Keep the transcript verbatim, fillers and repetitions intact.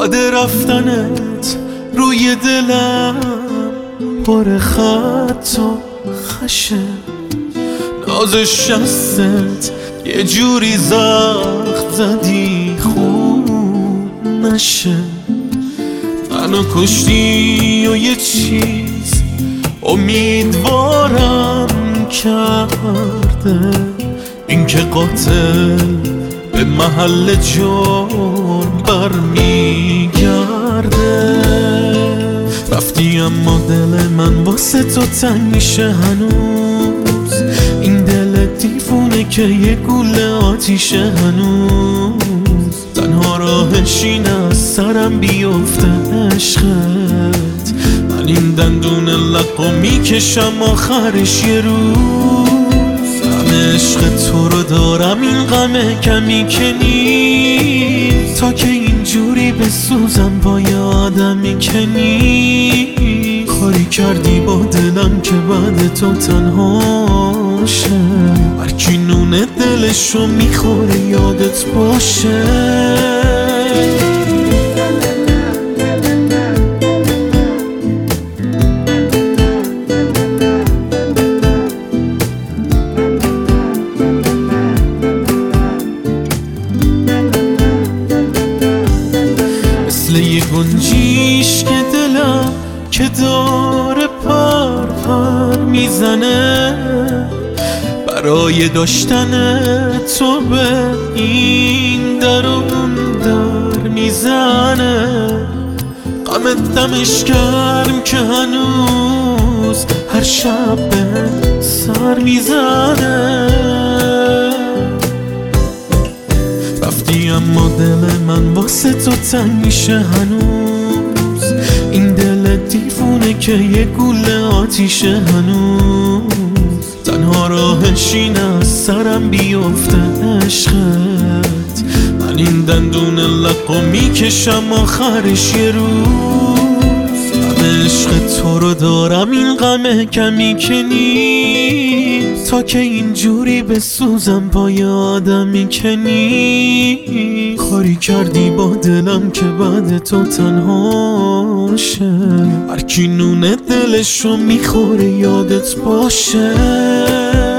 باد رفتنت روی دلم پر خط و خشه، ناز شستت یه جوری زخم زدی خون نشه. منو کشتی و یه چیز امیدوارم کرده، این که قاتل به محل جرم برمیگرده. رفتی اما دل من واسه تو تنگ میشه هنوز، این دل دیوونه که یه گوله آتیشه هنوز. تنها راهش این از سرم بیفته عشقت، من این دندون لقو میکشم آخرش یه روز. همه عشق تو رو دارم این غمه کمی که نیست، تا که اینجوری بسوزم با یه آدمی که نیست. کاری کردی با دلم که بعد تو تنها شه، هرکی نونه دلشو میخوره یادت باشه. مثل یه گنجیش که دلم که داره پر پر میزنه، برای داشتن تو به این در و اون در میزنه. غمت دمش گرم که هنوز هر شب به سر میزنه. رفتی اما دل من واسه تو تنگ میشه هنوز، این دل دیوونه که یه گوله آتیشه هنوز. تنها راهش این از سرم بیفته عشقت، من این دندون لقو میکشم آخرش یه روز. همه عشق تو رو دارم این غمه کمی که نیست، تا که اینجوری بسوزم با یه آدمی که نیست. کاری کردی با دلم که بعد تو تنها شه، هرکی نونه دلشو میخوره یادت باشه.